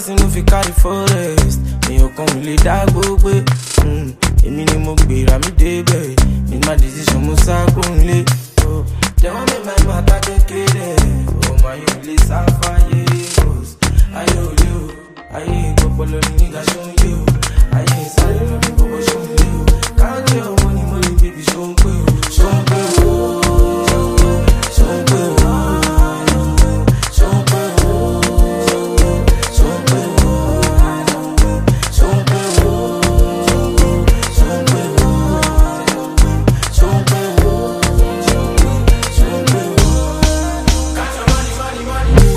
person no fit carry forest. Èèyàn kan ò lè dá gbogbo. Èmi ni mo gbéra mi débẹ̀. Ní my decision mo sá kúnlé. They want make my matter kékeré. Ọmọ ayé ò lè sá fáyé. Ayé ò lé o. Ayé ìgbọ́pọ̀lọ́ ni nígbà ṣó ń lé o. Ayé ìsáré lọ ní gbogbo ṣó ń lé o. Káàkiri ọmọ ni mo ní bíbí ṣó ń pé o. Ṣó ń pé o. Ṣó ń pé o. Ṣó ń pé o. Ṣó ń pé o. Ṣó ń pé o. Ṣó ń pé o. Ṣó ń pé o. Ṣó ń pé o. Catch your money, money, money.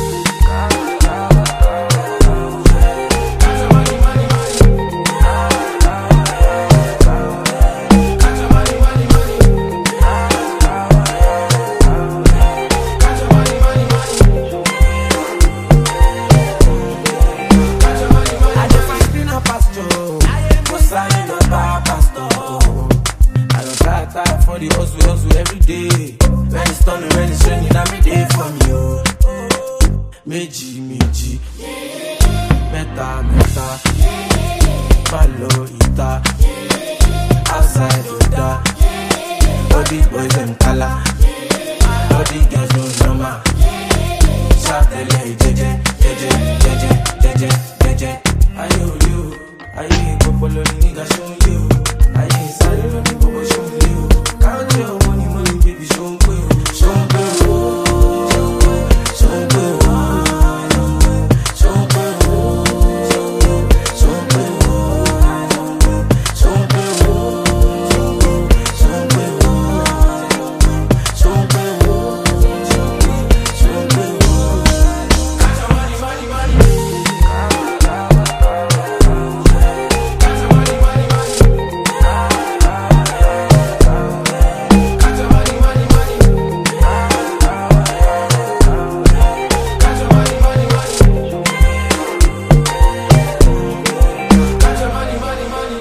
For the hustle every day. When it's stormy, when it's raining, I'm day for me, oh. Méjì, méjì, mẹ́ta, mẹ́ta, follow ita, outside Oda. All the boys them color, all the girls no drama. Shout the lady.